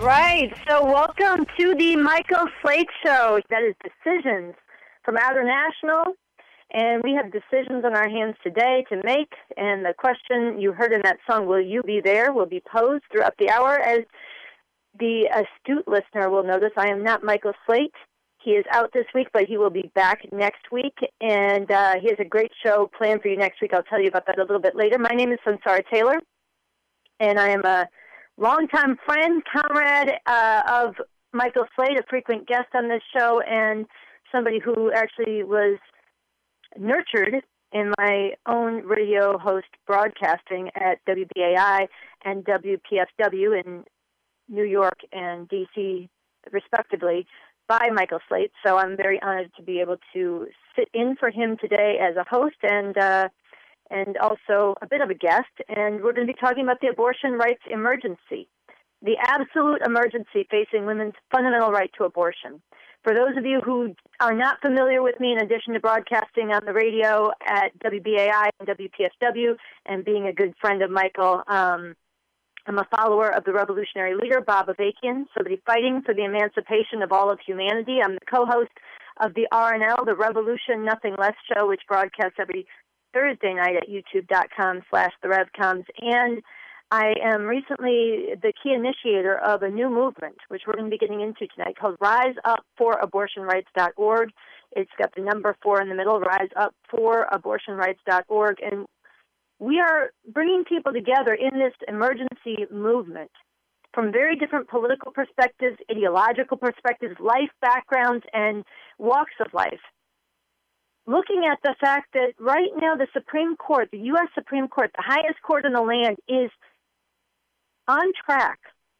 right, so welcome to the Michael Slate Show. That is Decisions from Outer National, and we have decisions on our hands today to make, and the question you heard in that song, Will You Be There?, will be posed throughout the hour. As the astute listener will notice, I am not Michael Slate. He is out this week, but he will be back next week, and he has a great show planned for you next week. I'll tell you about that a little bit later. My name is Sansara Taylor, and I am a longtime friend, comrade of Michael Slate, a frequent guest on this show, and somebody who actually was nurtured in my own radio host broadcasting at WBAI and WPFW in New York and D.C., respectively, by Michael Slate. So I'm very honored to be able to sit in for him today as a host and also a bit of a guest, and we're going to be talking about the abortion rights emergency, the absolute emergency facing women's fundamental right to abortion. For those of you who are not familiar with me, in addition to broadcasting on the radio at WBAI and WPSW and being a good friend of Michael, I'm a follower of the revolutionary leader, Bob Avakian, somebody fighting for the emancipation of all of humanity. I'm the co-host of the RNL, the Revolution Nothing Less show, which broadcasts every Thursday night at youtube.com/therevcoms, and I am recently the key initiator of a new movement, which we're going to be getting into tonight, called RiseUpForAbortionRights.org. It's got the number 4 in the middle, RiseUpForAbortionRights.org, and we are bringing people together in this emergency movement from very different political perspectives, ideological perspectives, life backgrounds, and walks of life, looking at the fact that right now the Supreme Court, the U.S. Supreme Court, the highest court in the land, is on track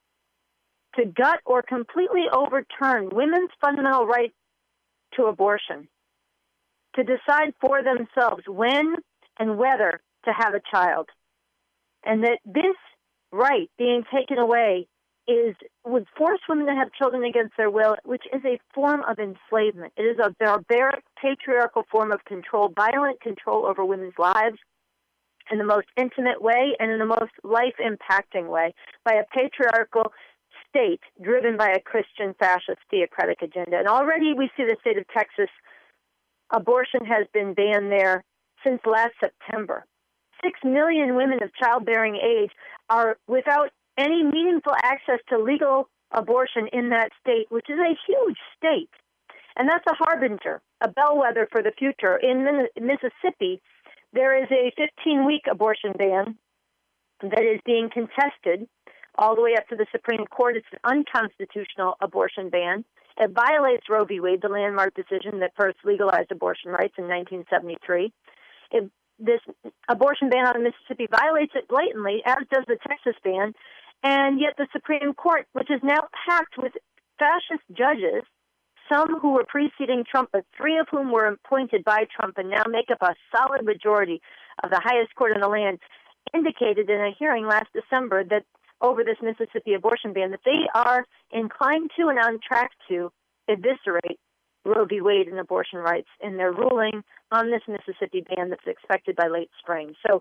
to gut or completely overturn women's fundamental right to abortion, to decide for themselves when and whether to have a child. And that this right being taken away would force women to have children against their will, which is a form of enslavement. It is a barbaric, patriarchal form of control, violent control over women's lives in the most intimate way and in the most life-impacting way by a patriarchal state driven by a Christian fascist theocratic agenda. And already we see the state of Texas, abortion has been banned there since last September. 6 million women of childbearing age are without any meaningful access to legal abortion in that state, which is a huge state. And that's a harbinger, a bellwether for the future. In Mississippi, there is a 15-week abortion ban that is being contested all the way up to the Supreme Court. It's an unconstitutional abortion ban. It violates Roe v. Wade, the landmark decision that first legalized abortion rights in 1973. This abortion ban out of Mississippi violates it blatantly, as does the Texas ban, and yet the Supreme Court, which is now packed with fascist judges, some who were preceding Trump, but 3 of whom were appointed by Trump and now make up a solid majority of the highest court in the land, indicated in a hearing last December that over this Mississippi abortion ban that they are inclined to and on track to eviscerate Roe v. Wade and abortion rights in their ruling on this Mississippi ban that's expected by late spring. So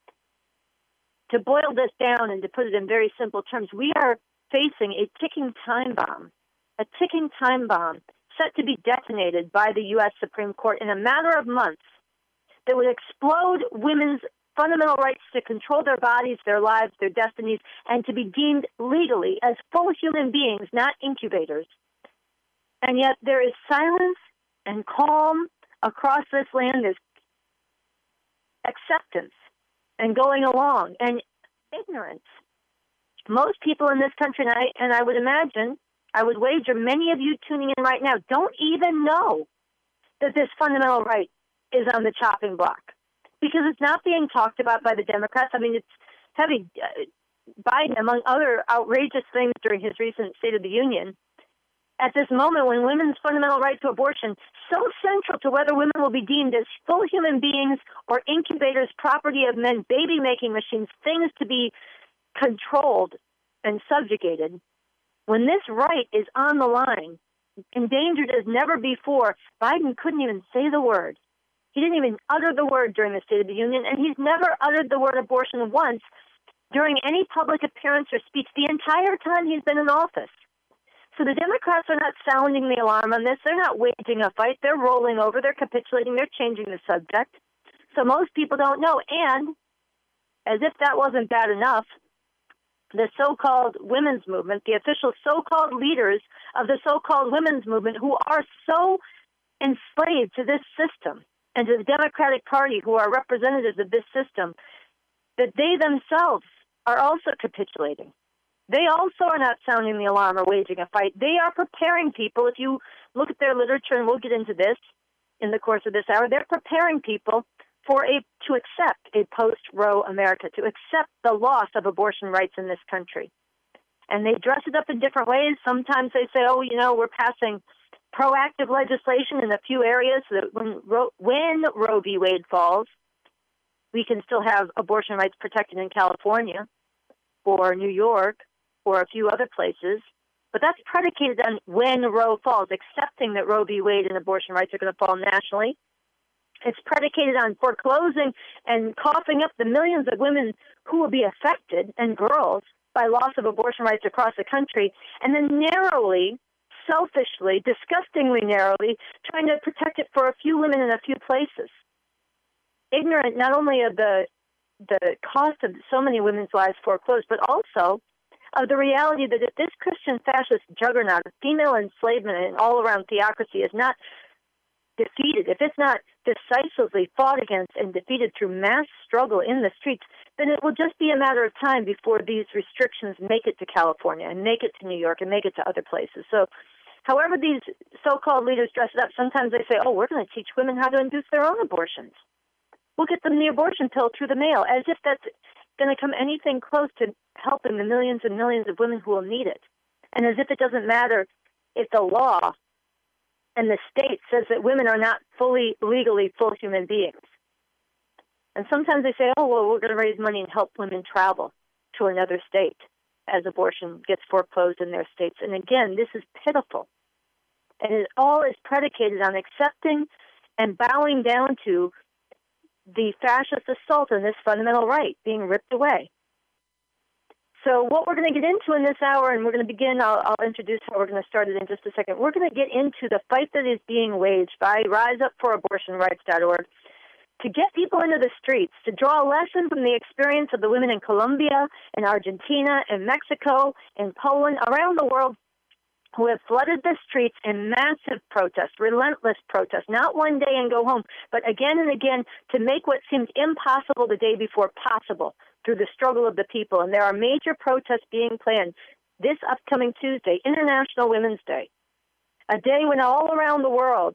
to boil this down and to put it in very simple terms, we are facing a ticking time bomb set to be detonated by the U.S. Supreme Court in a matter of months that would explode women's fundamental rights to control their bodies, their lives, their destinies, and to be deemed legally as full human beings, not incubators. And yet there is silence and calm across this land. There's acceptance and going along and ignorance. Most people in this country, and I would imagine, I would wager many of you tuning in right now don't even know that this fundamental right is on the chopping block because it's not being talked about by the Democrats. I mean, it's heavy. Biden, among other outrageous things during his recent State of the Union, at this moment when women's fundamental right to abortion, so central to whether women will be deemed as full human beings or incubators, property of men, baby-making machines, things to be controlled and subjugated, when this right is on the line, endangered as never before, Biden couldn't even say the word. He didn't even utter the word during the State of the Union, and he's never uttered the word abortion once during any public appearance or speech the entire time he's been in office. So the Democrats are not sounding the alarm on this. They're not waging a fight. They're rolling over. They're capitulating. They're changing the subject. So most people don't know. And as if that wasn't bad enough, the so-called women's movement, the official so-called leaders of the so-called women's movement who are so enslaved to this system and to the Democratic Party, who are representatives of this system, that they themselves are also capitulating. They also are not sounding the alarm or waging a fight. They are preparing people. If you look at their literature, and we'll get into this in the course of this hour, they're preparing people to accept a post-Roe America, to accept the loss of abortion rights in this country. And they dress it up in different ways. Sometimes they say, oh, we're passing proactive legislation in a few areas so that when Roe v. Wade falls, we can still have abortion rights protected in California or New York or a few other places. But that's predicated on when Roe falls, accepting that Roe v. Wade and abortion rights are going to fall nationally. It's predicated on foreclosing and coughing up the millions of women who will be affected, and girls, by loss of abortion rights across the country, and then narrowly, selfishly, disgustingly narrowly, trying to protect it for a few women in a few places. Ignorant not only of the cost of so many women's lives foreclosed, but also of the reality that if this Christian fascist juggernaut of female enslavement and all-around theocracy is not defeated, if it's not decisively fought against and defeated through mass struggle in the streets, then it will just be a matter of time before these restrictions make it to California and make it to New York and make it to other places. So however these so-called leaders dress it up, sometimes they say, oh, we're going to teach women how to induce their own abortions. We'll get them the abortion pill through the mail, as if that's going to come anything close to helping the millions and millions of women who will need it. And as if it doesn't matter if the law and the state says that women are not legally full human beings. And sometimes they say, oh, well, we're going to raise money and help women travel to another state as abortion gets foreclosed in their states. And again, this is pitiful. And it all is predicated on accepting and bowing down to the fascist assault on this fundamental right being ripped away. So what we're going to get into in this hour, and we're going to begin, I'll introduce how we're going to start it in just a second. We're going to get into the fight that is being waged by RiseUpForAbortionRights.org to get people into the streets, to draw a lesson from the experience of the women in Colombia, in Argentina, in Mexico, in Poland, around the world, who have flooded the streets in massive protest, relentless protest, not one day and go home, but again and again to make what seemed impossible the day before possible through the struggle of the people. And there are major protests being planned this upcoming Tuesday, International Women's Day, a day when all around the world,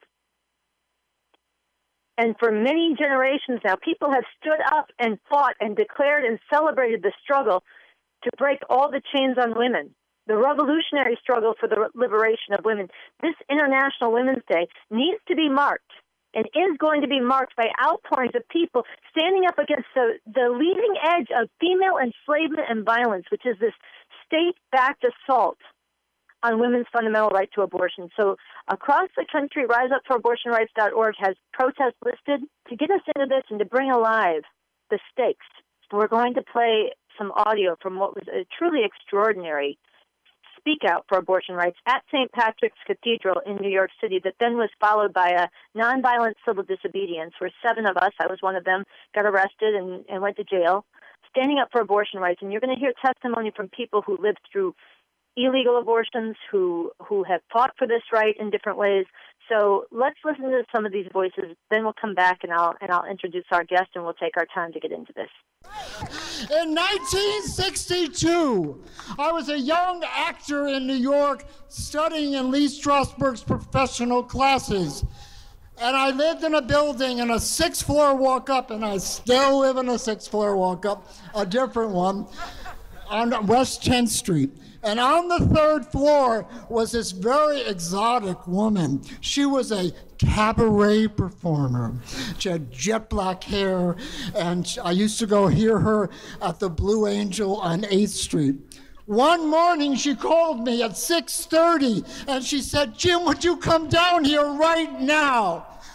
and for many generations now, people have stood up and fought and declared and celebrated the struggle to break all the chains on women, the revolutionary struggle for the liberation of women. This International Women's Day needs to be marked and is going to be marked by outpourings of people standing up against the leading edge of female enslavement and violence, which is this state-backed assault on women's fundamental right to abortion. So across the country, RiseUpForAbortionRights.org has protests listed to get us into this and to bring alive the stakes. We're going to play some audio from what was a truly extraordinary speak out for abortion rights at St. Patrick's Cathedral in New York City that then was followed by a nonviolent civil disobedience where 7 of us, I was one of them, got arrested and went to jail, standing up for abortion rights. And you're going to hear testimony from people who lived through illegal abortions, who have fought for this right in different ways. So let's listen to some of these voices. Then we'll come back and I'll introduce our guest and we'll take our time to get into this. In 1962, I was a young actor in New York studying in Lee Strasberg's professional classes. And I lived in a building in a 6th floor walk up, and I still live in a 6th floor walk up, a different one, on West 10th Street. And on the 3rd floor was this very exotic woman. She was a cabaret performer. She had jet black hair, and I used to go hear her at the Blue Angel on 8th Street. One morning, she called me at 6:30, and she said, "Jim, would you come down here right now?"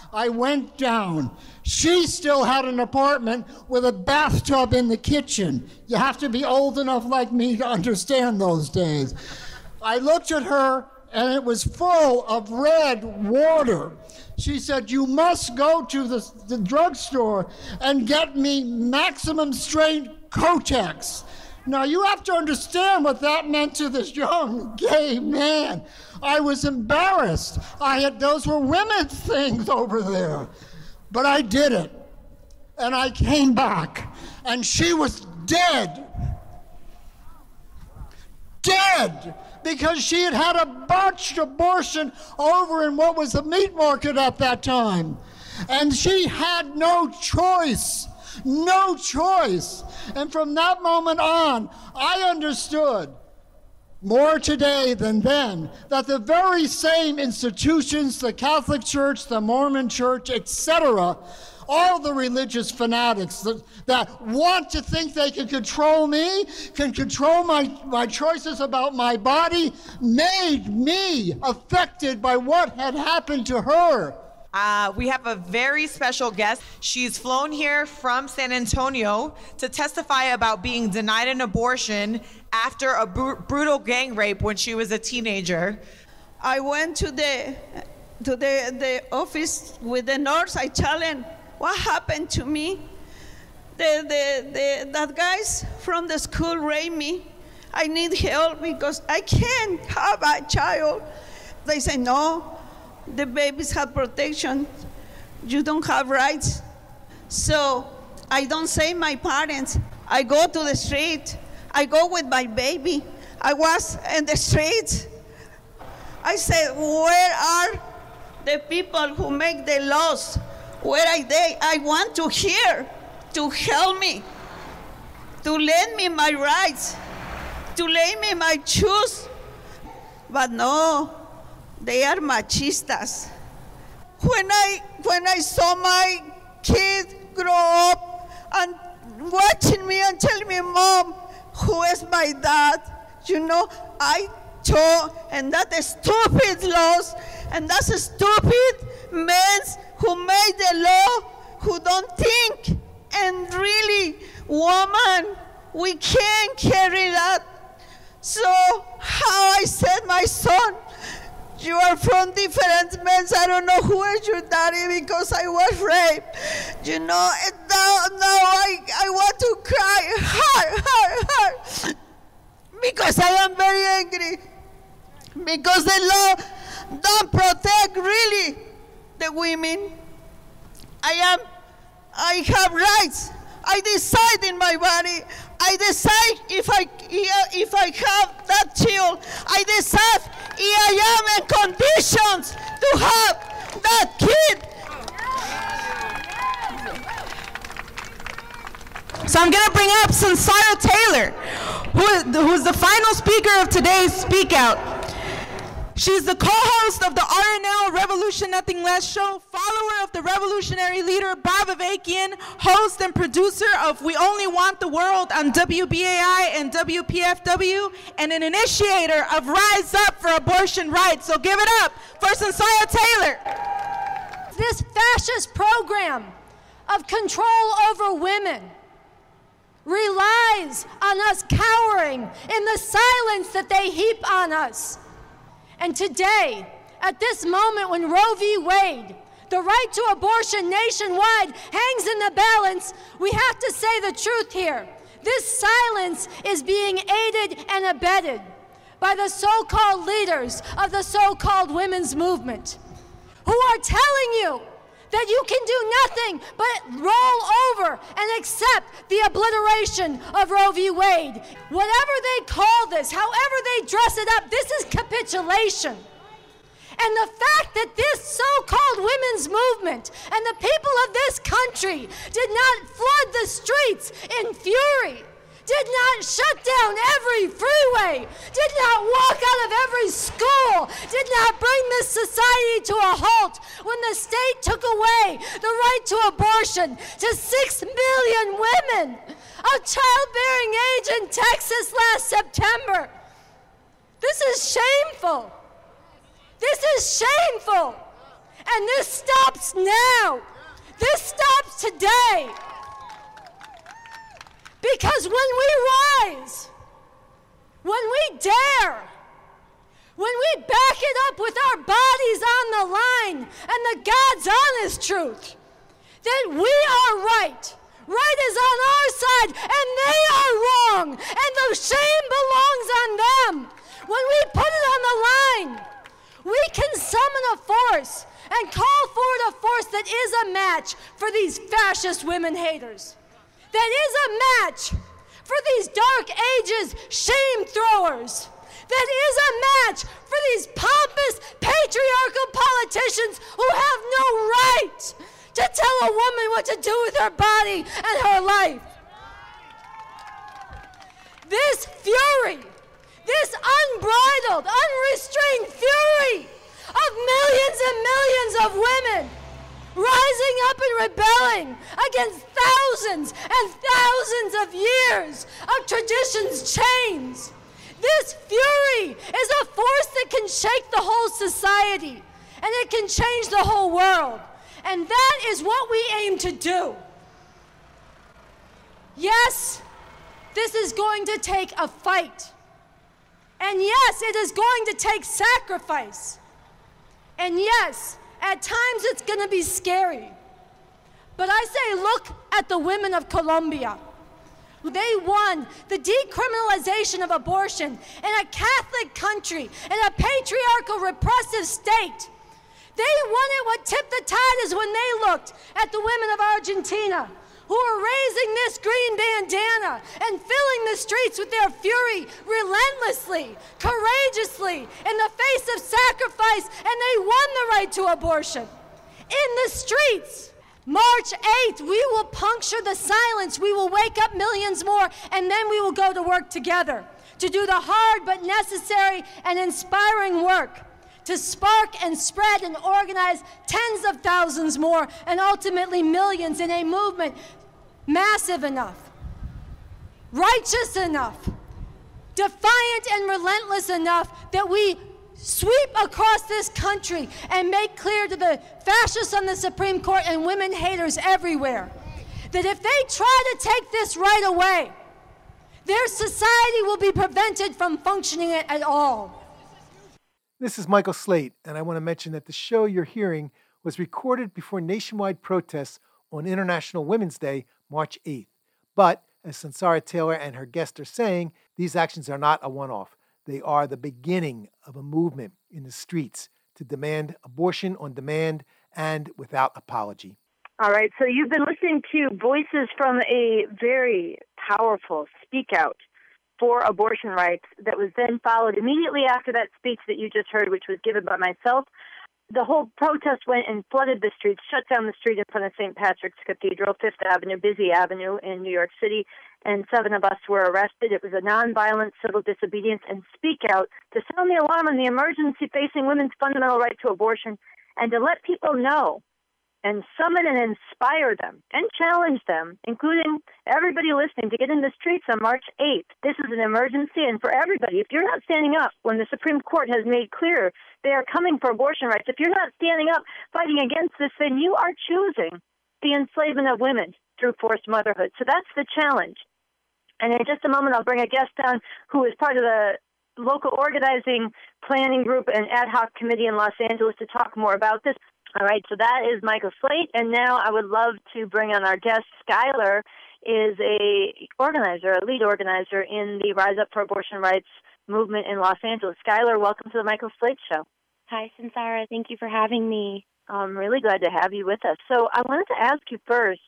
I went down. She still had an apartment with a bathtub in the kitchen. You have to be old enough like me to understand those days. I looked at her, and it was full of red water. She said, you must go to the drugstore and get me maximum strength Kotex. Now, you have to understand what that meant to this young gay man. I was embarrassed. Those were women's things over there. But I did it. And I came back. And she was dead. Dead! Because she had had a botched abortion over in what was the meat market at that time. And she had no choice. No choice. And from that moment on, I understood more today than then that the very same institutions, the Catholic Church, the Mormon Church, etc., all the religious fanatics that want to think they can control me, can control my choices about my body, made me affected by what had happened to her. We have a very special guest. She's flown here from San Antonio to testify about being denied an abortion after a brutal gang rape when she was a teenager. I went to the office with the nurse. I tell him what happened to me. That guys from the school raped me. I need help because I can't have a child. They say, no, the babies have protection. You don't have rights. So I don't say my parents. I go to the street. I go with my baby. I was in the streets. I said, where are the people who make the laws? Where are they? I want to hear, to help me, to lend me my rights, to lend me my shoes. But no, they are machistas. When I saw my kid grow up and watching me and telling me, Mom, who is my dad? You know, I told, and that is stupid laws, and that's a stupid men who made the law, who don't think. And really, woman, we can't carry that. So how I said, my son, you are from different men. I don't know who is your daddy because I was raped. You know, and now I want to cry hard, because I am very angry. Because the law don't protect really the women. I have rights. I decide in my body. I decide if I have that child. I decide if I am in conditions to have that kid. So I'm going to bring up Sunsara Taylor, who is the final speaker of today's Speak Out. She's the co-host of the RNL Revolution Nothing Less show, follower of the revolutionary leader Bob Avakian, host and producer of We Only Want the World on WBAI and WPFW, and an initiator of Rise Up for Abortion Rights. So give it up for Sunsara Taylor. This fascist program of control over women relies on us cowering in the silence that they heap on us. And today, at this moment when Roe v. Wade, the right to abortion nationwide, hangs in the balance, we have to say the truth here. This silence is being aided and abetted by the so-called leaders of the so-called women's movement, who are telling you that you can do nothing but roll over and accept the obliteration of Roe v. Wade. Whatever they call this, however they dress it up, this is capitulation. And the fact that this so-called women's movement and the people of this country did not flood the streets in fury, did not shut down every freeway, did not walk out of every school, did not bring this society to a halt when the state took away the right to abortion to 6 million women of childbearing age in Texas last September. This is shameful. This is shameful. And this stops now. This stops today. Because when we rise, when we dare, when we back it up with our bodies on the line and the God's honest truth, that we are right. Right is on our side, and they are wrong, and the shame belongs on them. When we put it on the line, we can summon a force and call forward a force that is a match for these fascist women haters. That is a match for these dark ages shame throwers. That is a match for these pompous patriarchal politicians who have no right to tell a woman what to do with her body and her life. This fury, this unbridled, unrestrained fury of millions and millions of women rising up and rebelling against thousands and thousands of years of tradition's chains. This fury is a force that can shake the whole society, and it can change the whole world. And that is what we aim to do. Yes, this is going to take a fight. And yes, it is going to take sacrifice. And yes, at times it's going to be scary. But I say, look at the women of Colombia. They won the decriminalization of abortion in a Catholic country, in a patriarchal, repressive state. They won it. What tipped the tide is when they looked at the women of Argentina, who are raising this green bandana and filling the streets with their fury relentlessly, courageously, in the face of sacrifice, and they won the right to abortion. In the streets, March 8th, we will puncture the silence. We will wake up millions more, and then we will go to work together to do the hard but necessary and inspiring work to spark and spread and organize tens of thousands more and ultimately millions in a movement massive enough, righteous enough, defiant and relentless enough that we sweep across this country and make clear to the fascists on the Supreme Court and women haters everywhere that if they try to take this right away, their society will be prevented from functioning at all. This is Michael Slate, and I want to mention that the show you're hearing was recorded before nationwide protests on International Women's Day, March 8th. But, as Sunsara Taylor and her guest are saying, these actions are not a one-off. They are the beginning of a movement in the streets to demand abortion on demand and without apology. All right, so you've been listening to voices from a very powerful speak out for abortion rights that was then followed immediately after that speech that you just heard, which was given by myself. The whole protest went and flooded the streets, shut down the street in front of St. Patrick's Cathedral, Fifth Avenue, busy avenue in New York City, and 7 of us were arrested. It was a nonviolent civil disobedience and speak out to sound the alarm on the emergency facing women's fundamental right to abortion and to let people know and summon and inspire them and challenge them, including everybody listening, to get in the streets on March 8th. This is an emergency, and for everybody, if you're not standing up when the Supreme Court has made clear they are coming for abortion rights, if you're not standing up fighting against this, then you are choosing the enslavement of women through forced motherhood. So that's the challenge. And in just a moment, I'll bring a guest on who is part of the local organizing planning group and ad hoc committee in Los Angeles to talk more about this. All right, so that is Michael Slate, and now I would love to bring on our guest. Skylar is a lead organizer in the Rise Up for Abortion Rights movement in Los Angeles. Skylar, welcome to the Michael Slate Show. Hi, Sunsara. Thank you for having me. I'm really glad to have you with us. So I wanted to ask you first,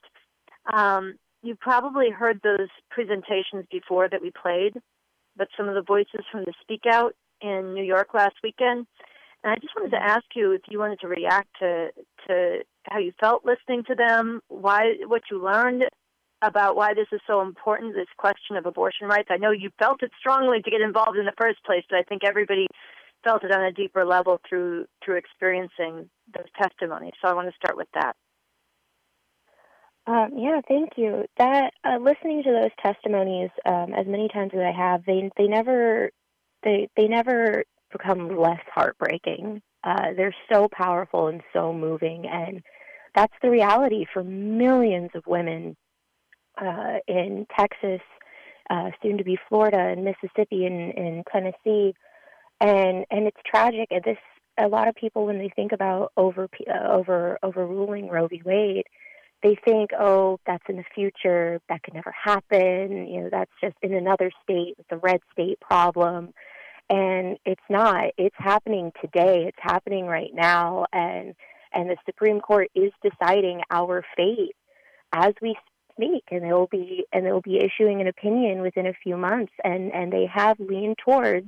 you probably heard those presentations before that we played, but some of the voices from the Speak Out in New York last weekend. And I just wanted to ask you if you wanted to react to how you felt listening to them, what you learned about why this is so important, this question of abortion rights. I know you felt it strongly to get involved in the first place, but I think everybody felt it on a deeper level through experiencing those testimonies. So I want to start with that. Yeah, thank you. That listening to those testimonies as many times as I have, they never become less heartbreaking. They're so powerful and so moving, and that's the reality for millions of women in Texas, soon to be Florida, and Mississippi, and Tennessee, and it's tragic. And this, a lot of people, when they think about overruling Roe v. Wade, they think, oh, that's in the future, that could never happen. That's just in another state, the red state problem. And it's not. It's happening today. It's happening right now, and the Supreme Court is deciding our fate as we speak, and they'll be issuing an opinion within a few months, and they have leaned towards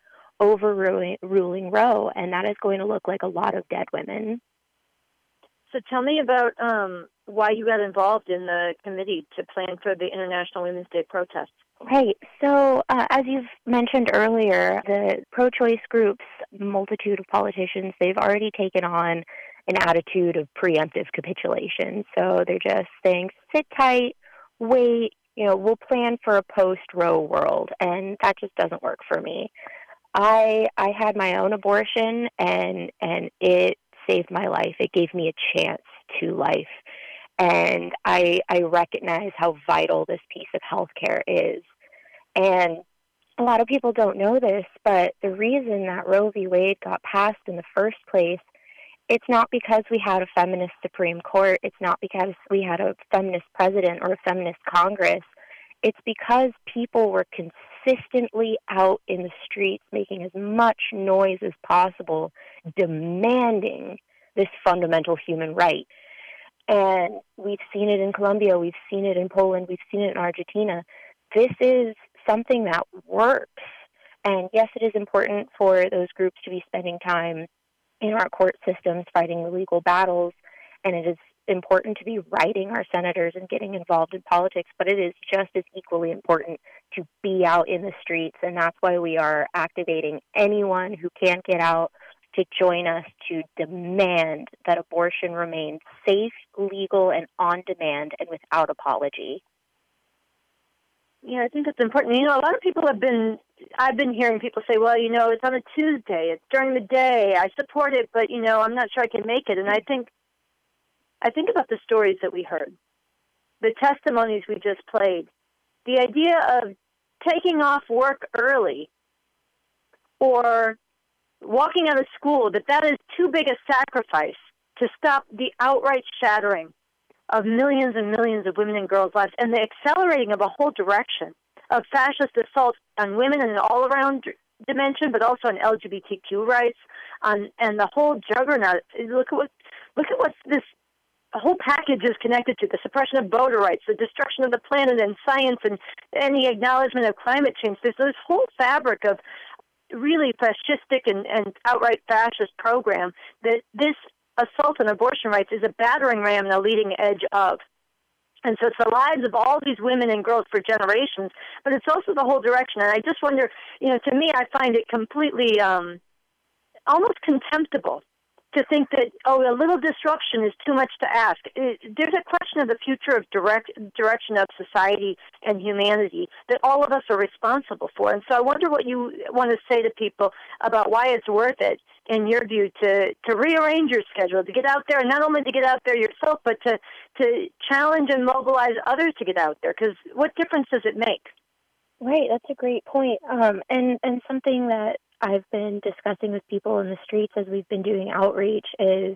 overruling Roe, and that is going to look like a lot of dead women. So tell me about why you got involved in the committee to plan for the International Women's Day protests. Right. So as you've mentioned earlier, the pro-choice groups, multitude of politicians, they've already taken on an attitude of preemptive capitulation. So they're just saying, sit tight, wait, we'll plan for a post-Roe world. And that just doesn't work for me. I had my own abortion, and it saved my life. It gave me a chance to life. And I recognize how vital this piece of healthcare is. And a lot of people don't know this, but the reason that Roe v. Wade got passed in the first place, it's not because we had a feminist Supreme Court. It's not because we had a feminist president or a feminist Congress. It's because people were consistently out in the streets making as much noise as possible, demanding this fundamental human right. And we've seen it in Colombia, we've seen it in Poland, we've seen it in Argentina. This is something that works. And yes, it is important for those groups to be spending time in our court systems fighting the legal battles, and it is important to be writing our senators and getting involved in politics, but it is just as equally important to be out in the streets, and that's why we are activating anyone who can't get out to join us to demand that abortion remains safe, legal, and on demand and without apology. Yeah, I think it's important. A lot of people I've been hearing people say, well, it's on a Tuesday, it's during the day, I support it, but, I'm not sure I can make it. And I think about the stories that we heard, the testimonies we just played, the idea of taking off work early or walking out of school, that is too big a sacrifice to stop the outright shattering of millions and millions of women and girls' lives, and the accelerating of a whole direction of fascist assault on women in an all-around dimension, but also on LGBTQ rights, and the whole juggernaut. Look at what this whole package is connected to: the suppression of voter rights, the destruction of the planet and science, and any acknowledgement of climate change. There's this whole fabric of really fascistic and outright fascist program that this assault on abortion rights is a battering ram and a leading edge of. And so it's the lives of all these women and girls for generations, but it's also the whole direction. And I just wonder, to me, I find it completely almost contemptible to think that, a little disruption is too much to ask. There's a question of the future of direction of society and humanity that all of us are responsible for. And so I wonder what you want to say to people about why it's worth it, in your view, to rearrange your schedule, to get out there, and not only to get out there yourself, but to challenge and mobilize others to get out there, because what difference does it make? Right, that's a great point. And something that I've been discussing with people in the streets as we've been doing outreach is,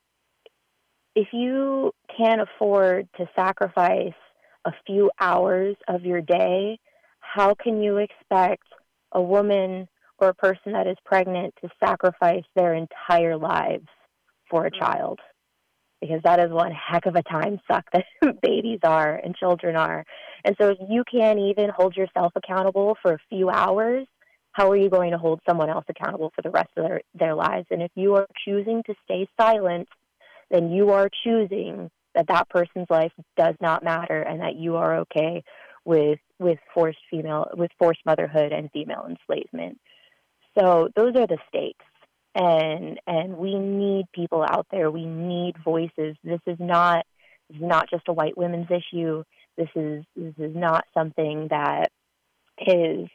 if you can't afford to sacrifice a few hours of your day, how can you expect a woman or a person that is pregnant to sacrifice their entire lives for a child? Because that is one heck of a time suck that babies are and children are. And so if you can't even hold yourself accountable for a few hours, how are you going to hold someone else accountable for the rest of their lives? And if you are choosing to stay silent, then you are choosing that person's life does not matter, and that you are okay with forced motherhood and female enslavement. So those are the stakes. And we need people out there. We need voices. This is not just a white women's issue. This is not something that is,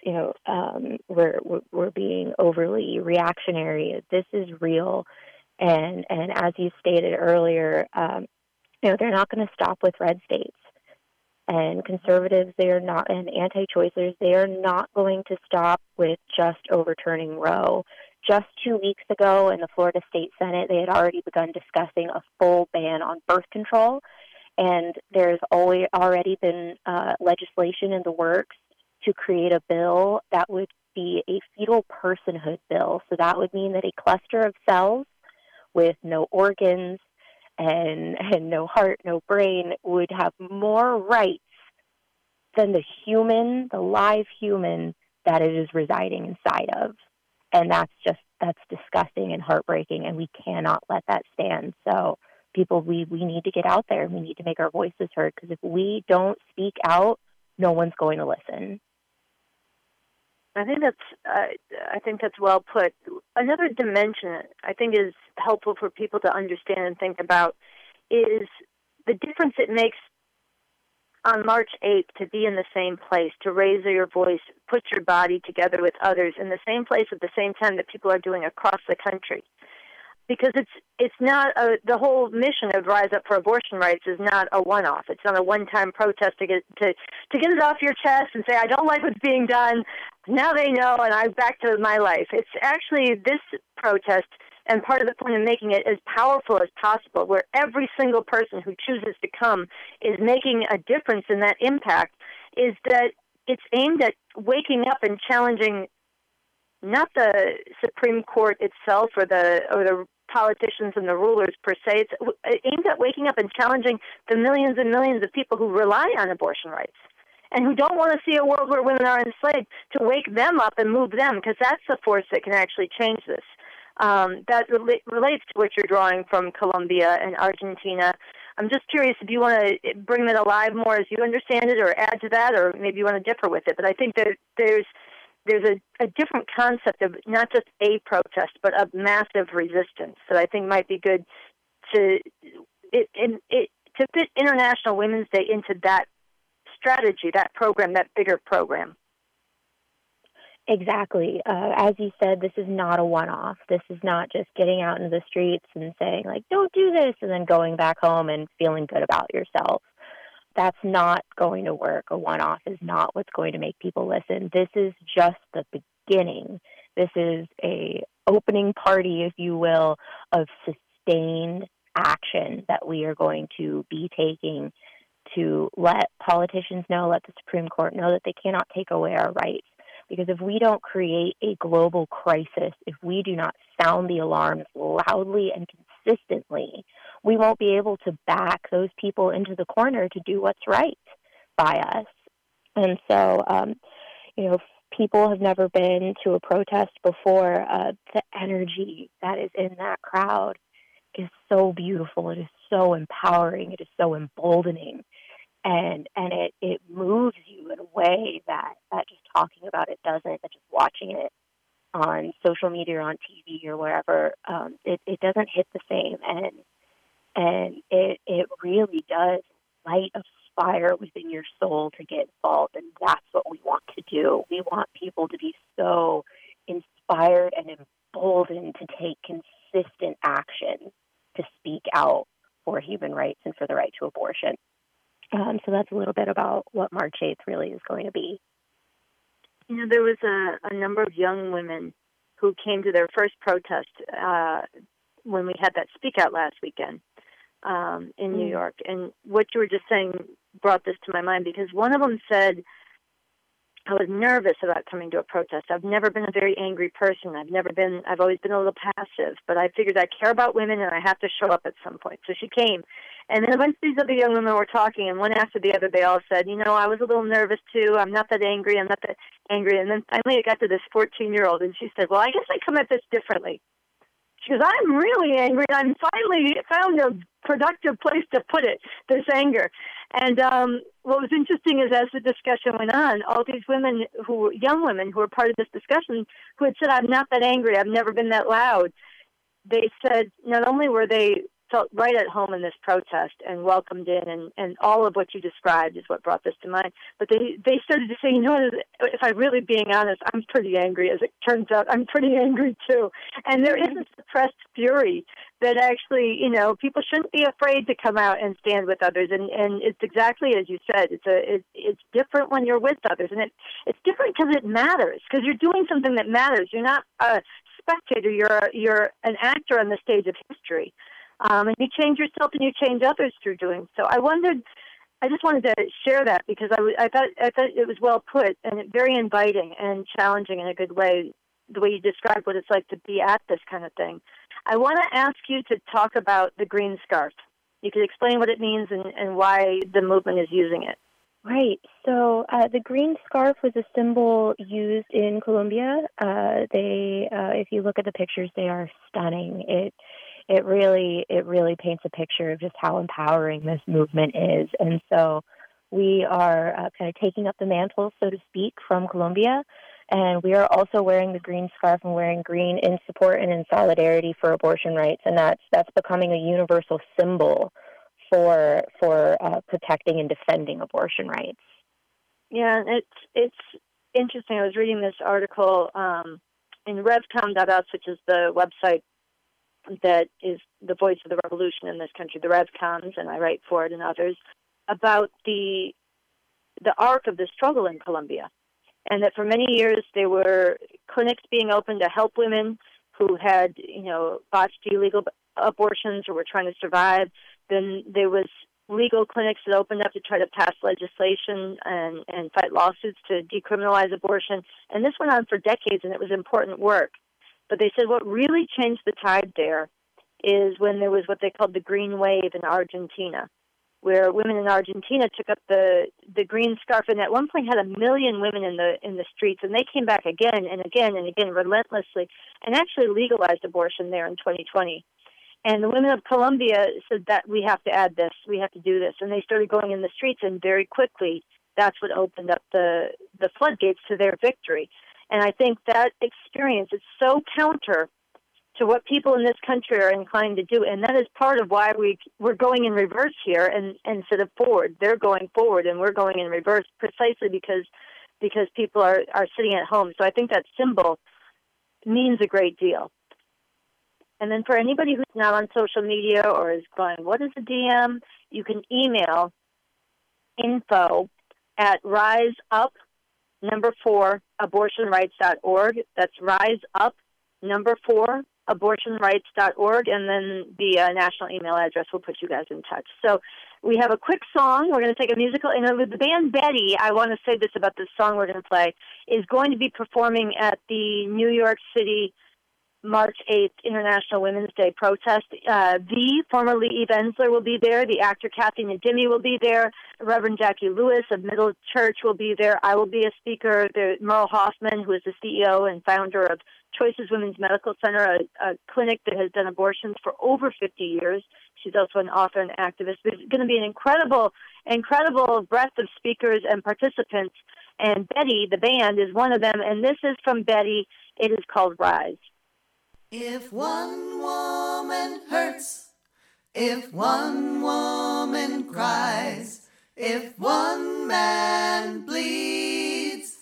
we're being overly reactionary. This is real, and as you stated earlier, they're not going to stop with red states. And conservatives, they are not, and anti-choicers, they are not going to stop with just overturning Roe. Just 2 weeks ago in the Florida State Senate, they had already begun discussing a full ban on birth control. And there's already been legislation in the works to create a bill that would be a fetal personhood bill. So that would mean that a cluster of cells with no organs and no heart, no brain, would have more rights than the live human that it is residing inside of. And that's disgusting and heartbreaking, and we cannot let that stand. So people, we need to get out there, and we need to make our voices heard, because if we don't speak out, no one's going to listen. I think that's well put. Another dimension I think is helpful for people to understand and think about is the difference it makes on March 8th to be in the same place, to raise your voice, put your body together with others in the same place at the same time that people are doing across the country. Because it's not the whole mission of Rise Up for Abortion Rights is not a one-off. It's not a one-time protest to get it off your chest and say, I don't like what's being done. Now they know, and I'm back to my life. It's actually this protest, and part of the point of making it as powerful as possible, where every single person who chooses to come is making a difference in that impact, is that it's aimed at waking up and challenging not the Supreme Court itself or the politicians and the rulers per se. It's aimed at waking up and challenging the millions and millions of people who rely on abortion rights and who don't want to see a world where women are enslaved, to wake them up and move them, because that's the force that can actually change this. That relates to what you're drawing from Colombia and Argentina. I'm just curious if you want to bring that alive more as you understand it, or add to that, or maybe you want to differ with it. But I think that there's a different concept of not just a protest, but of massive resistance that I think might be good to fit International Women's Day into that strategy, that program, that bigger program. Exactly. As you said, this is not a one-off. This is not just getting out into the streets and saying, like, don't do this, and then going back home and feeling good about yourself. That's not going to work. A one-off is not what's going to make people listen. This is just the beginning. This is a opening party, if you will, of sustained action that we are going to be taking to let politicians know, let the Supreme Court know that they cannot take away our rights. Because if we don't create a global crisis, if we do not sound the alarms loudly and consistently, we won't be able to back those people into the corner to do what's right by us. And so, people have never been to a protest before. The energy that is in that crowd is so beautiful. It is so empowering. It is so emboldening. And it moves you in a way that just talking about it doesn't, that just watching it on social media or on TV or wherever, it doesn't hit the same. And it really does light a fire within your soul to get involved. And that's what we want to do. We want people to be so inspired and emboldened to take consistent action to speak out for human rights and for the right to abortion. So that's a little bit about what March 8th really is going to be. There was a number of young women who came to their first protest when we had that Speak Out last weekend in New York. And what you were just saying brought this to my mind, because one of them said, I was nervous about coming to a protest. I've never been a very angry person. I've always been a little passive, but I figured I care about women and I have to show up at some point. So she came. And then a bunch of these other young women were talking, and one after the other, they all said, I was a little nervous too. I'm not that angry. And then finally it got to this 14-year-old, and she said, well, I guess I come at this differently. She goes, I'm really angry. I'm finally found a productive place to put it, this anger. And what was interesting is, as the discussion went on, all these women young women who were part of this discussion, who had said, I'm not that angry, I've never been that loud, they said not only were they felt right at home in this protest and welcomed in, and all of what you described is what brought this to mind. But they started to say, you know what, if I'm really being honest, I'm pretty angry. As it turns out, I'm pretty angry too. And there is a suppressed fury that actually, people shouldn't be afraid to come out and stand with others. And it's exactly as you said. It's different when you're with others, and it's different because it matters, because you're doing something that matters. You're not a spectator. You're an actor on the stage of history. And you change yourself and you change others through doing so. I just wanted to share that because I thought it was well put and very inviting and challenging in a good way, the way you described what it's like to be at this kind of thing. I want to ask you to talk about the green scarf. You could explain what it means and why the movement is using it. Right. So the green scarf was a symbol used in Colombia. If you look at the pictures, they are stunning. It really paints a picture of just how empowering this movement is. And so we are kind of taking up the mantle, so to speak, from Colombia. And we are also wearing the green scarf and wearing green in support and in solidarity for abortion rights. And that's becoming a universal symbol for protecting and defending abortion rights. Yeah, it's interesting. I was reading this article in revcom.us, which is the website that is the voice of the revolution in this country, the Revcoms, and I write for it and others, about the arc of the struggle in Colombia. And that for many years there were clinics being opened to help women who had, botched illegal abortions or were trying to survive. Then there was legal clinics that opened up to try to pass legislation and fight lawsuits to decriminalize abortion. And this went on for decades, and it was important work. But they said what really changed the tide there is when there was what they called the Green Wave in Argentina, where women in Argentina took up the green scarf, and at one point had 1 million women in the streets, and they came back again and again and again relentlessly, and actually legalized abortion there in 2020. And the women of Colombia said that we have to add this, we have to do this, and they started going in the streets, and very quickly that's what opened up the floodgates to their victory. And I think that experience is so counter to what people in this country are inclined to do, and that is part of why we're going in reverse here and instead of forward. They're going forward, and we're going in reverse precisely because people are sitting at home. So I think that symbol means a great deal. And then for anybody who's not on social media or is going, what is a DM? You can email info@riseup4abortionrights.org. That's riseup4abortionrights.org, and then the national email address will put you guys in touch. So we have a quick song. We're going to take a musical interlude. The band Betty, I want to say this about this song we're going to play, is going to be performing at the New York City March 8th International Women's Day protest. Formerly Eve Ensler, will be there. The actor Kathy Nadimi will be there. Reverend Jackie Lewis of Middle Church will be there. I will be a speaker. Merle Hoffman, who is the CEO and founder of Choices Women's Medical Center, a clinic that has done abortions for over 50 years. She's also an author and activist. There's going to be an incredible breadth of speakers and participants. And Betty, the band, is one of them. And this is from Betty. It is called Rise. If one woman hurts, if one woman cries, if one man bleeds,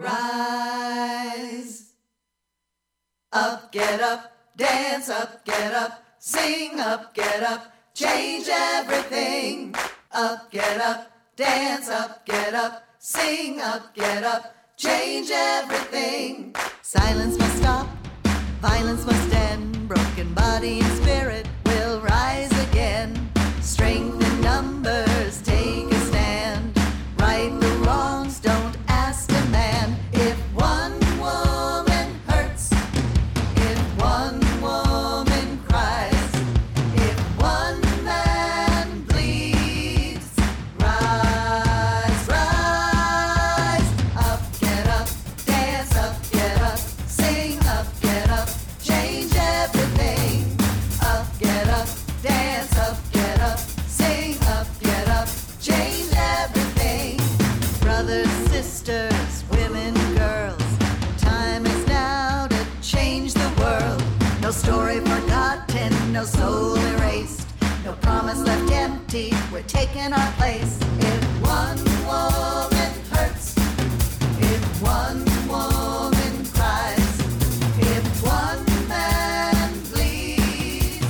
rise. Up, get up, dance up, get up, sing up, get up, change everything. Up, get up, dance up, get up, sing up, get up, change everything. Silence must stop. Violence must end, broken body and spirit will rise again. Strength in numbers, take a stand. Right the wrongs, don't ask a man. If one woman hurts, if one woman cries, if one man bleeds, rise, rise. Up, get up, dance up, get up, sing up, get up. Change everything. Up, get up, dance up, get up, sing up, get up, change everything. Brothers, sisters, women, girls, time is now to change the world. No story forgotten, no soul erased. we're taking our place. If one woman hurts, if one woman cries, if one man bleeds,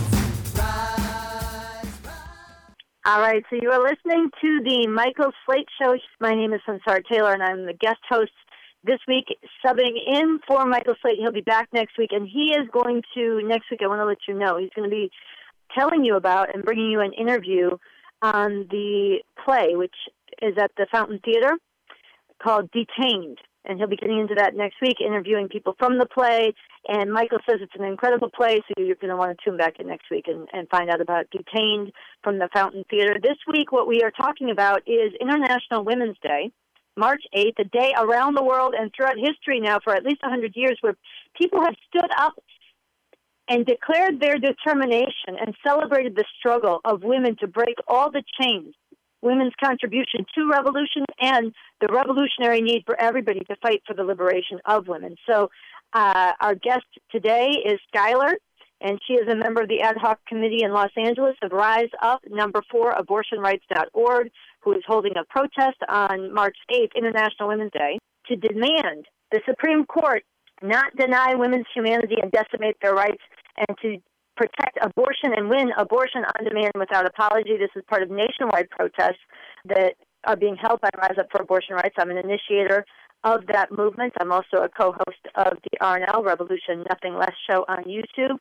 rise, rise. All right, so you are listening to the Michael Slate Show. My name is Sansara Taylor, and I'm the guest host this week, subbing in for Michael Slate. He'll be back next week, and he is going to, next week, I want to let you know, he's going to be telling you about and bringing you an interview on the play, which is at the Fountain Theater, called Detained. And he'll be getting into that next week, interviewing people from the play. And Michael says it's an incredible play, so you're going to want to tune back in next week and find out about Detained from the Fountain Theater. This week, what we are talking about is International Women's Day, March 8th, a day around the world and throughout history now for at least 100 years where people have stood up and declared their determination and celebrated the struggle of women to break all the chains, women's contribution to revolution, and the revolutionary need for everybody to fight for the liberation of women. So our guest today is Skylar, and she is a member of the ad hoc committee in Los Angeles of Rise Up, number 4, abortionrights.org, who is holding a protest on March 8th, International Women's Day, to demand the Supreme Court not deny women's humanity and decimate their rights, and to protect abortion and win abortion on demand without apology. This is part of nationwide protests that are being held by Rise Up for Abortion Rights. I'm an initiator of that movement. I'm also a co-host of the RNL, Revolution Nothing Less show on YouTube,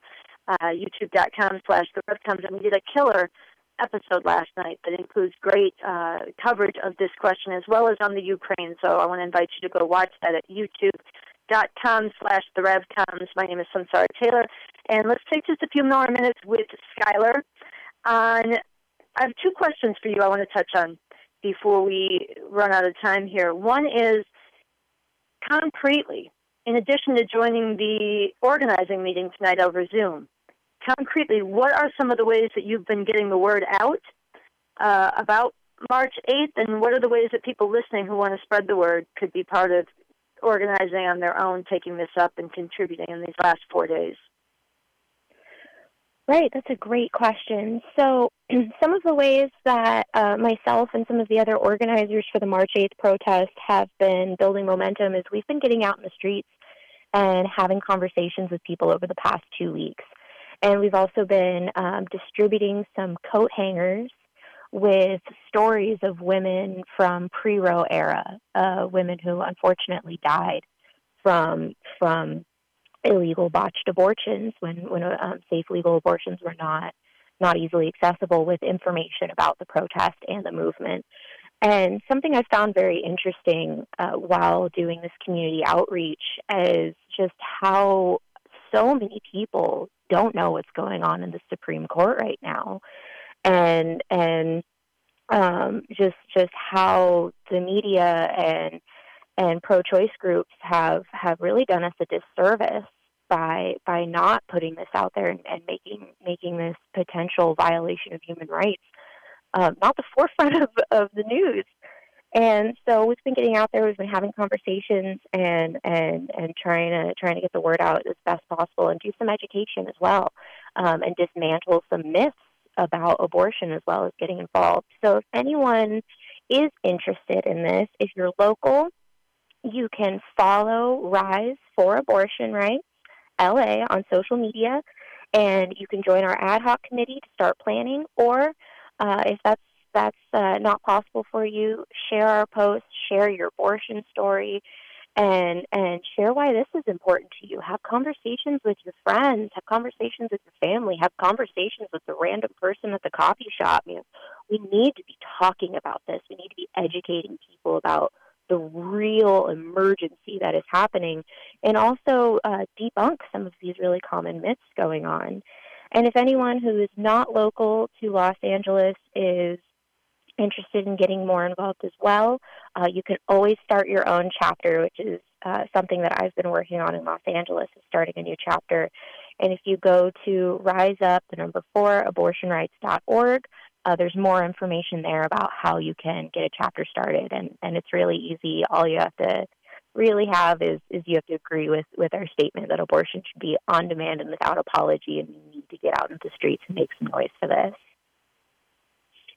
youtube.com/TheRevComes. And we did a killer episode last night that includes great coverage of this question as well as on the Ukraine. So I want to invite you to go watch that at youtube.com/TheRevComes. My name is Sansara Taylor. And let's take just a few more minutes with Skylar. I have 2 questions for you I want to touch on before we run out of time here. One is, concretely, in addition to joining the organizing meeting tonight over Zoom, concretely, what are some of the ways that you've been getting the word out about March 8th, and what are the ways that people listening who want to spread the word could be part of organizing on their own, taking this up and contributing in these last 4 days? Right, that's a great question. So some of the ways that myself and some of the other organizers for the March 8th protest have been building momentum is we've been getting out in the streets and having conversations with people over the past 2 weeks. And we've also been distributing some coat hangers with stories of women from pre-Roe era, women who unfortunately died from illegal botched abortions when safe legal abortions were not easily accessible, with information about the protest and the movement. And something I found very interesting while doing this community outreach is just how so many people don't know what's going on in the Supreme Court right now, and just how the media and pro-choice groups have really done us a disservice by not putting this out there and making this potential violation of human rights not the forefront of the news. And so we've been getting out there. We've been having conversations and trying to get the word out as best possible, and do some education as well, and dismantle some myths about abortion as well as getting involved. So if anyone is interested in this, if you're local, you can follow Rise for Abortion Rights LA on social media, and you can join our ad hoc committee to start planning. Or if that's not possible for you, share our posts, share your abortion story, and share why this is important to you. Have conversations with your friends, have conversations with your family, have conversations with the random person at the coffee shop. You know, we need to be talking about this. We need to be educating people about the real emergency that is happening, and also debunk some of these really common myths going on. And if anyone who is not local to Los Angeles is interested in getting more involved as well, you can always start your own chapter, which is something that I've been working on in Los Angeles, is starting a new chapter. And if you go to Rise Up, the number 4, abortionrights.org, there's more information there about how you can get a chapter started, and it's really easy. All you have to really have is you have to agree with our statement that abortion should be on demand and without apology, and we need to get out into the streets and make some noise for this.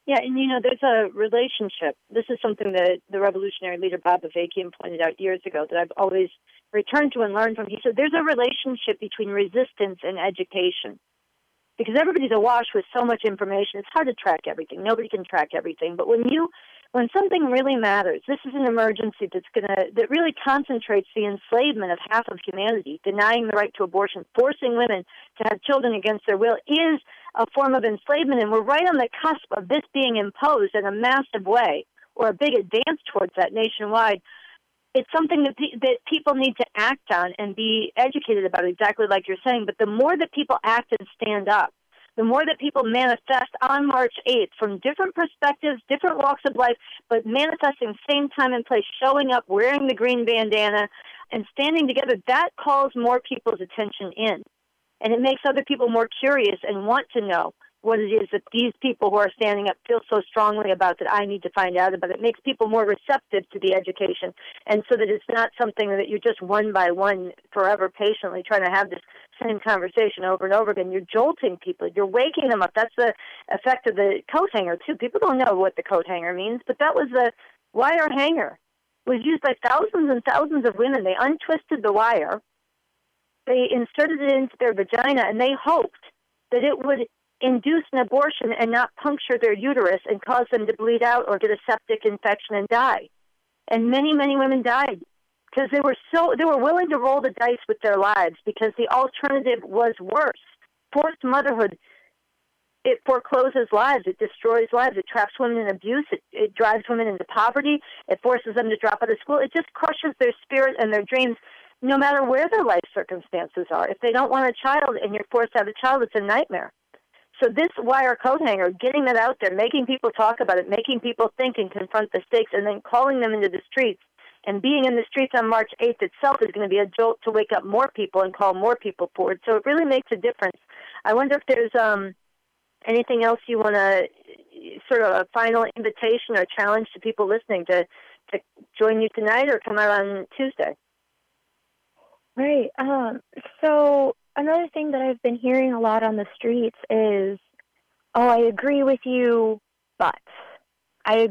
Yeah, and there's a relationship. This is something that the revolutionary leader Bob Avakian pointed out years ago that I've always returned to and learned from. He said there's a relationship between resistance and education. Because everybody's awash with so much information, it's hard to track everything. Nobody can track everything. But when something really matters, this is an emergency that really concentrates the enslavement of half of humanity, denying the right to abortion, forcing women to have children against their will, is a form of enslavement. And we're right on the cusp of this being imposed in a massive way, or a big advance towards that nationwide. It's something that people need to act on and be educated about, exactly like you're saying. But the more that people act and stand up, the more that people manifest on March 8th from different perspectives, different walks of life, but manifesting same time and place, showing up, wearing the green bandana, and standing together, that calls more people's attention in. And it makes other people more curious and want to know what it is that these people who are standing up feel so strongly about that I need to find out about. It makes people more receptive to the education, and so that it's not something that you're just one by one forever patiently trying to have this same conversation over and over again. You're jolting people. You're waking them up. That's the effect of the coat hanger, too. People don't know what the coat hanger means, but that was the wire hanger. It was used by thousands and thousands of women. They untwisted the wire. They inserted it into their vagina, and they hoped that it would induce an abortion and not puncture their uterus and cause them to bleed out or get a septic infection and die. And many, many women died because they were willing to roll the dice with their lives because the alternative was worse. Forced motherhood, it forecloses lives, it destroys lives, it traps women in abuse, it drives women into poverty, it forces them to drop out of school, it just crushes their spirit and their dreams no matter where their life circumstances are. If they don't want a child and you're forced to have a child, it's a nightmare. So this wire coat hanger, getting that out there, making people talk about it, making people think and confront the stakes, and then calling them into the streets, and being in the streets on March 8th itself is going to be a jolt to wake up more people and call more people forward. So it really makes a difference. I wonder if there's anything else you want to, sort of a final invitation or challenge to people listening to join you tonight or come out on Tuesday. Right. So another thing that I've been hearing a lot on the streets is, oh, I agree with you, but I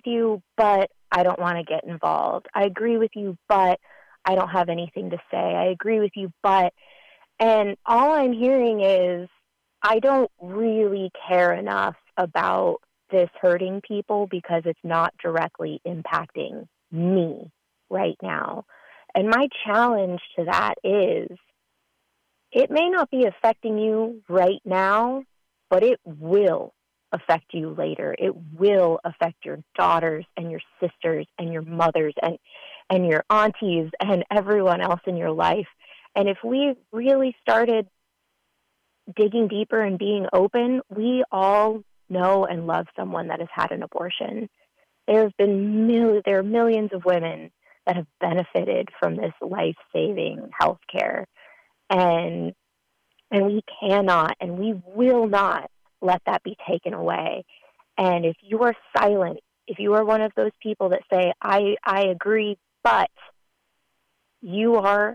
don't want to get involved. I agree with you, but I don't have anything to say. I agree with you, but, and all I'm hearing is, I don't really care enough about this hurting people because it's not directly impacting me right now. And my challenge to that is, it may not be affecting you right now, but it will affect you later. It will affect your daughters and your sisters and your mothers and your aunties and everyone else in your life. And if we really started digging deeper and being open, we all know and love someone that has had an abortion. There are millions of women that have benefited from this life-saving health care. And we cannot and we will not let that be taken away. And if you are silent, if you are one of those people that say, I agree, but you are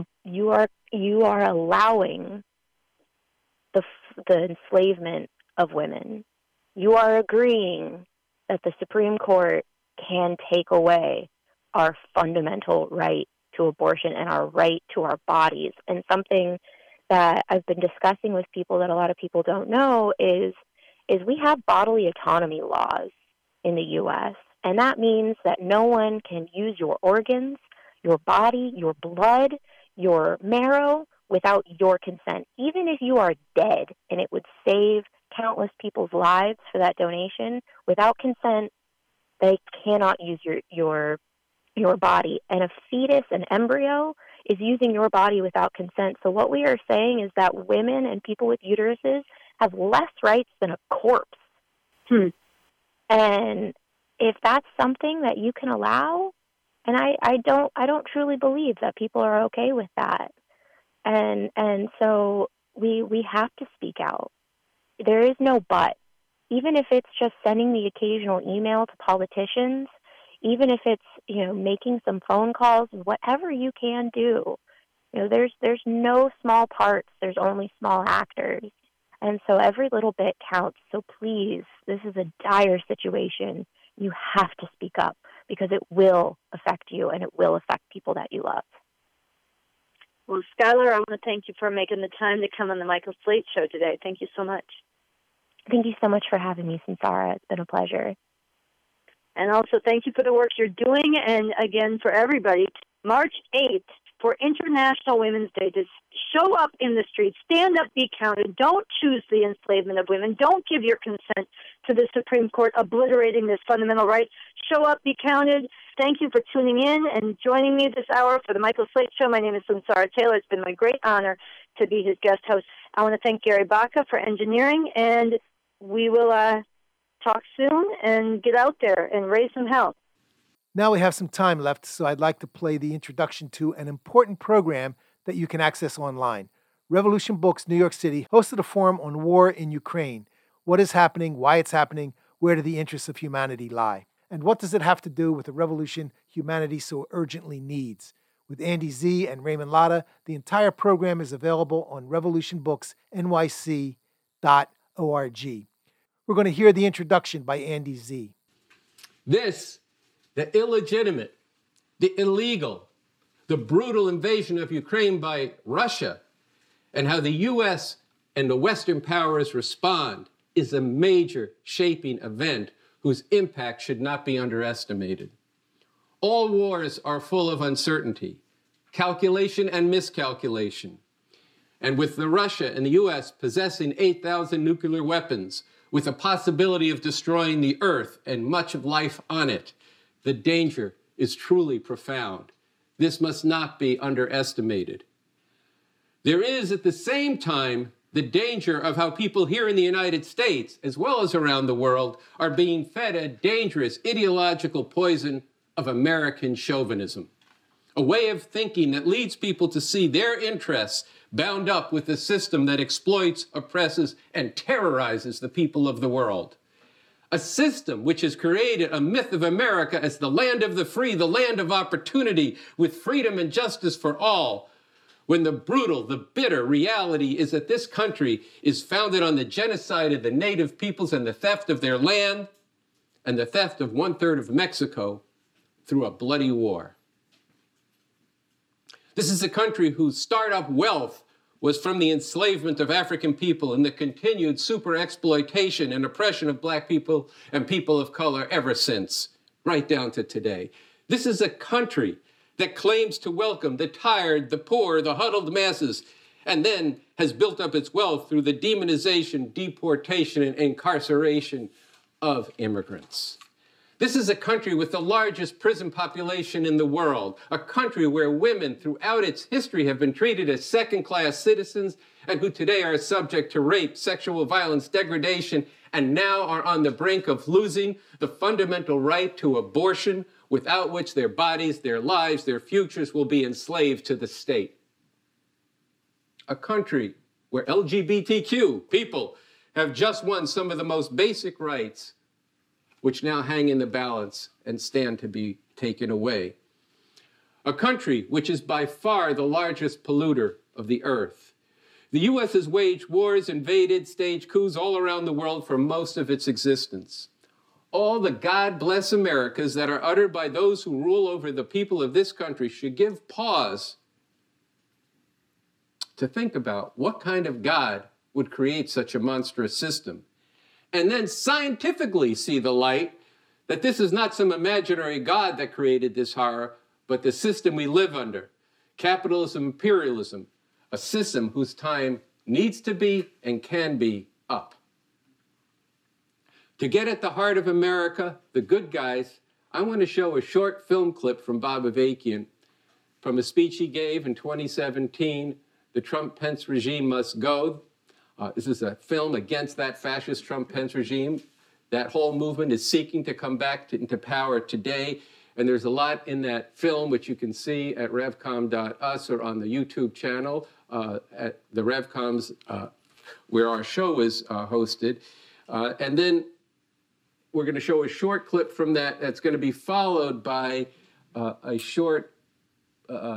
allowing the enslavement of women. You are agreeing that the Supreme Court can take away our fundamental right to abortion and our right to our bodies. And something that I've been discussing with people that a lot of people don't know is we have bodily autonomy laws in the U.S., and that means that no one can use your organs, your body, your blood, your marrow without your consent, even if you are dead, and it would save countless people's lives for that donation. Without consent, they cannot use your body. And a fetus, an embryo, is using your body without consent. So what we are saying is that women and people with uteruses have less rights than a corpse. And if that's something that you can allow, and I don't truly believe that people are okay with that. And so we have to speak out. There is no but. Even if it's just sending the occasional email to politicians, even if it's, making some phone calls, whatever you can do. There's no small parts, there's only small actors. And so every little bit counts. So please, this is a dire situation. You have to speak up because it will affect you and it will affect people that you love. Well, Skylar, I want to thank you for making the time to come on the Michael Slate Show today. Thank you so much. Thank you so much for having me, Samsara. It's been a pleasure. And also thank you for the work you're doing. And again, for everybody, March 8th for International Women's Day, to show up in the streets, stand up, be counted. Don't choose the enslavement of women. Don't give your consent to the Supreme Court obliterating this fundamental right. Show up, be counted. Thank you for tuning in and joining me this hour for the Michael Slate Show. My name is Samsara Taylor. It's been my great honor to be his guest host. I want to thank Gary Baca for engineering, and we will talk soon and get out there and raise some hell. Now we have some time left, so I'd like to play the introduction to an important program that you can access online. Revolution Books New York City hosted a forum on war in Ukraine. What is happening, why it's happening, where do the interests of humanity lie? And what does it have to do with the revolution humanity so urgently needs? With Andy Z and Raymond Latta, the entire program is available on revolutionbooksnyc.org. We're going to hear the introduction by Andy Z. This, the illegitimate, the illegal, the brutal invasion of Ukraine by Russia, and how the U.S. and the Western powers respond, is a major shaping event whose impact should not be underestimated. All wars are full of uncertainty, calculation and miscalculation. And with the Russia and the U.S. possessing 8,000 nuclear weapons, with the possibility of destroying the Earth and much of life on it, the danger is truly profound. This must not be underestimated. There is, at the same time, the danger of how people here in the United States, as well as around the world, are being fed a dangerous ideological poison of American chauvinism, a way of thinking that leads people to see their interests bound up with a system that exploits, oppresses, and terrorizes the people of the world. A system which has created a myth of America as the land of the free, the land of opportunity, with freedom and justice for all, when the brutal, the bitter reality is that this country is founded on the genocide of the native peoples and the theft of their land and the theft of 1/3 of Mexico through a bloody war. This is a country whose startup wealth was from the enslavement of African people and the continued super exploitation and oppression of Black people and people of color ever since, right down to today. This is a country that claims to welcome the tired, the poor, the huddled masses, and then has built up its wealth through the demonization, deportation, and incarceration of immigrants. This is a country with the largest prison population in the world, a country where women throughout its history have been treated as second-class citizens and who today are subject to rape, sexual violence, degradation, and now are on the brink of losing the fundamental right to abortion, without which their bodies, their lives, their futures will be enslaved to the state. A country where LGBTQ people have just won some of the most basic rights, which now hang in the balance and stand to be taken away. A country which is by far the largest polluter of the earth. The U.S. has waged wars, invaded, staged coups all around the world for most of its existence. All the God bless Americas that are uttered by those who rule over the people of this country should give pause to think about what kind of God would create such a monstrous system. And then scientifically see the light that this is not some imaginary God that created this horror, but the system we live under. Capitalism, imperialism, a system whose time needs to be and can be up. To get at the heart of America, the good guys, I want to show a short film clip from Bob Avakian from a speech he gave in 2017, The Trump-Pence Regime Must Go. This is a film against that fascist Trump-Pence regime. That whole movement is seeking to come back into power today. And there's a lot in that film, which you can see at revcom.us or on the YouTube channel at the Revcoms, where our show is hosted. And then we're going to show a short clip from that that's going to be followed by a short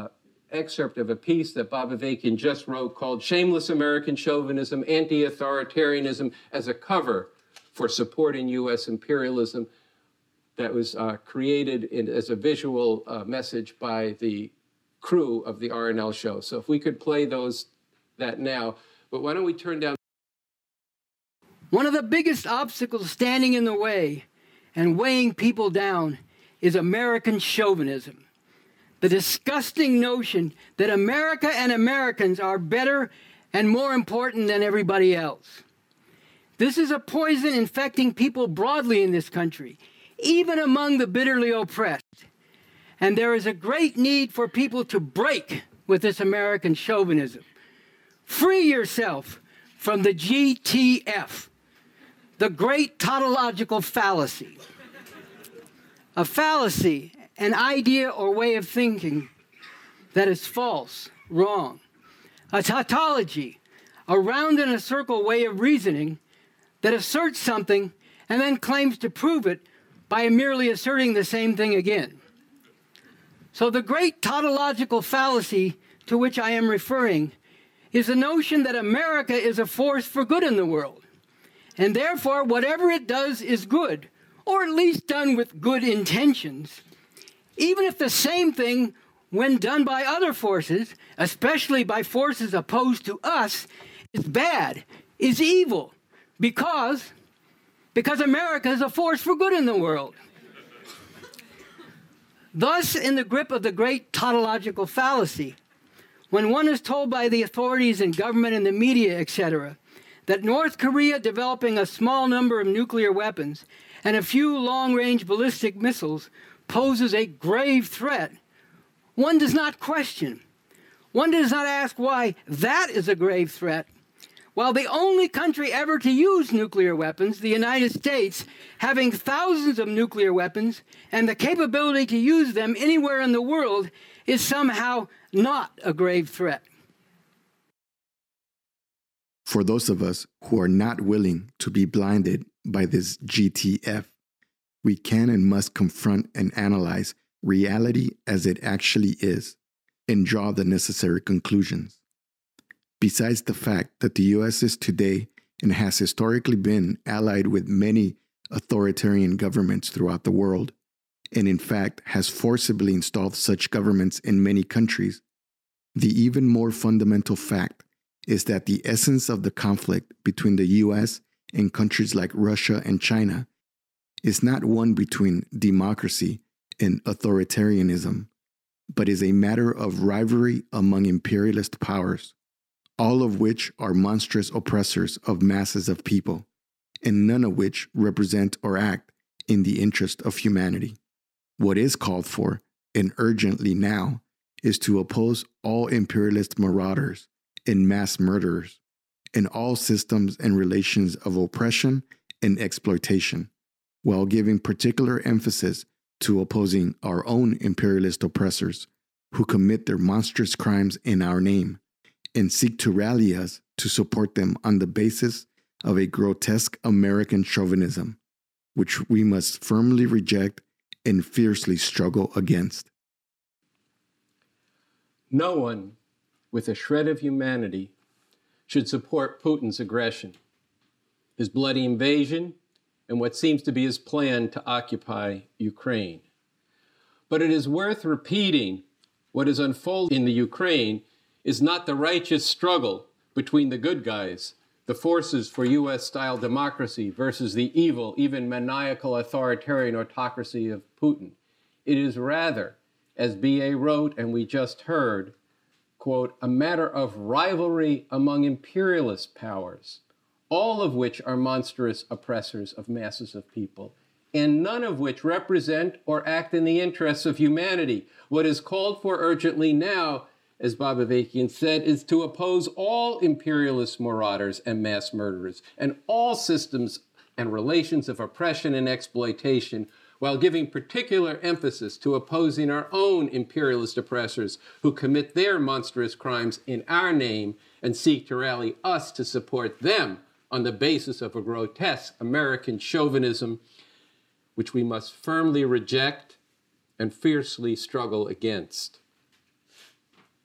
excerpt of a piece that Bob Avakian just wrote called Shameless American Chauvinism, Anti-Authoritarianism as a Cover for Supporting U.S. Imperialism, that was created as a visual message by the crew of the RNL show. So if we could play that now, but why don't we turn down. One of the biggest obstacles standing in the way and weighing people down is American chauvinism. The disgusting notion that America and Americans are better and more important than everybody else. This is a poison infecting people broadly in this country, even among the bitterly oppressed. And there is a great need for people to break with this American chauvinism. Free yourself from the GTF, the great tautological fallacy. A fallacy, an idea or way of thinking that is false, wrong. A tautology, a round in a circle way of reasoning that asserts something and then claims to prove it by merely asserting the same thing again. So the great tautological fallacy to which I am referring is the notion that America is a force for good in the world, and therefore whatever it does is good, or at least done with good intentions, even if the same thing, when done by other forces, especially by forces opposed to us, is bad, is evil, because America is a force for good in the world. Thus, in the grip of the great tautological fallacy, when one is told by the authorities and government and the media, etc., that North Korea developing a small number of nuclear weapons and a few long-range ballistic missiles poses a grave threat, one does not question. One does not ask why that is a grave threat, while the only country ever to use nuclear weapons, the United States, having thousands of nuclear weapons and the capability to use them anywhere in the world, is somehow not a grave threat. For those of us who are not willing to be blinded by this GTF, we can and must confront and analyze reality as it actually is and draw the necessary conclusions. Besides the fact that the U.S. is today and has historically been allied with many authoritarian governments throughout the world, and in fact has forcibly installed such governments in many countries, the even more fundamental fact is that the essence of the conflict between the U.S. and countries like Russia and China is not one between democracy and authoritarianism, but is a matter of rivalry among imperialist powers, all of which are monstrous oppressors of masses of people, and none of which represent or act in the interest of humanity. What is called for, and urgently now, is to oppose all imperialist marauders and mass murderers, and all systems and relations of oppression and exploitation, while giving particular emphasis to opposing our own imperialist oppressors who commit their monstrous crimes in our name, and seek to rally us to support them on the basis of a grotesque American chauvinism, which we must firmly reject and fiercely struggle against. No one with a shred of humanity should support Putin's aggression, his bloody invasion, and what seems to be his plan to occupy Ukraine. But it is worth repeating what is unfolding in the Ukraine is not the righteous struggle between the good guys, the forces for U.S.-style democracy versus the evil, even maniacal authoritarian autocracy of Putin. It is rather, as B.A. wrote and we just heard, quote, a matter of rivalry among imperialist powers, all of which are monstrous oppressors of masses of people, and none of which represent or act in the interests of humanity. What is called for urgently now, as Bob Avakian said, is to oppose all imperialist marauders and mass murderers, and all systems and relations of oppression and exploitation, while giving particular emphasis to opposing our own imperialist oppressors who commit their monstrous crimes in our name and seek to rally us to support them on the basis of a grotesque American chauvinism, which we must firmly reject and fiercely struggle against.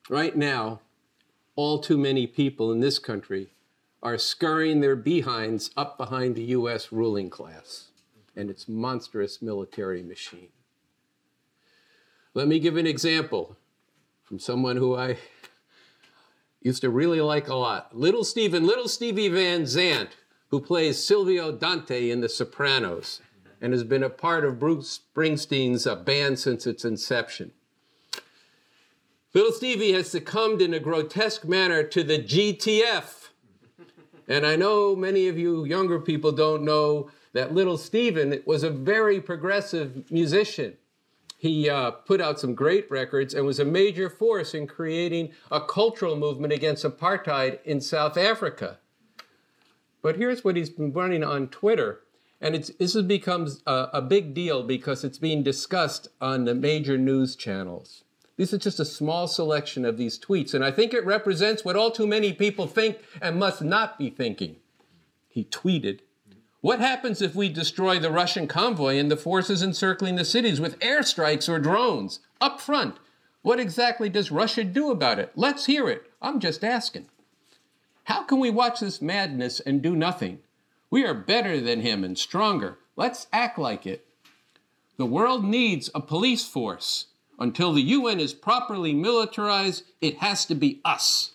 Right now, all too many people in this country are scurrying their behinds up behind the U.S. ruling class and its monstrous military machine. Let me give an example from someone who I used to really like a lot. Little Stevie Van Zandt, who plays Silvio Dante in The Sopranos and has been a part of Bruce Springsteen's band since its inception. Little Stevie has succumbed in a grotesque manner to the GTF. And I know many of you younger people don't know that Little Steven was a very progressive musician. He put out some great records and was a major force in creating a cultural movement against apartheid in South Africa. But here's what he's been running on Twitter. And this has become a big deal because it's being discussed on the major news channels. This is just a small selection of these tweets, and I think it represents what all too many people think and must not be thinking. He tweeted, "What happens if we destroy the Russian convoy and the forces encircling the cities with airstrikes or drones? Up front, what exactly does Russia do about it? Let's hear it. I'm just asking. How can we watch this madness and do nothing? We are better than him and stronger. Let's act like it. The world needs a police force. Until the UN is properly militarized, it has to be us."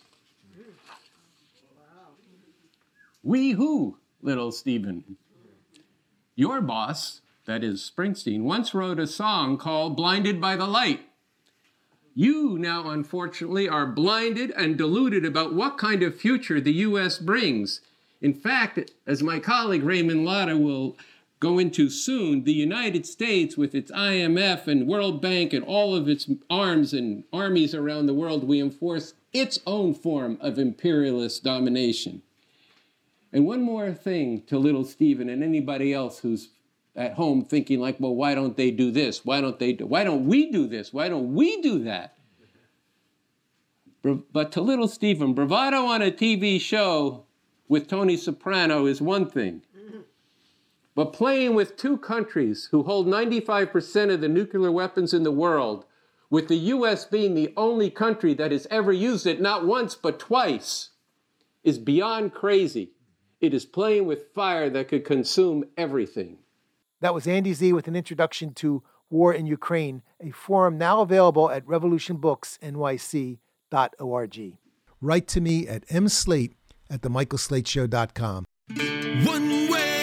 We who, Little Steven? Your boss, that is Springsteen, once wrote a song called Blinded by the Light. You now, unfortunately, are blinded and deluded about what kind of future the U.S. brings. In fact, as my colleague Raymond Latta will go into soon, the United States, with its IMF and World Bank and all of its arms and armies around the world, we enforce its own form of imperialist domination. And one more thing to Little Steven and anybody else who's at home thinking like, well, why don't they do this? Why don't we do this? Why don't we do that? But to Little Steven, bravado on a TV show with Tony Soprano is one thing. But playing with two countries who hold 95% of the nuclear weapons in the world, with the U.S. being the only country that has ever used it, not once but twice, is beyond crazy. It is playing with fire that could consume everything. That was Andy Z with an introduction to War in Ukraine, a forum now available at revolutionbooksnyc.org. Write to me at mslate@themichaelslateshow.com. One way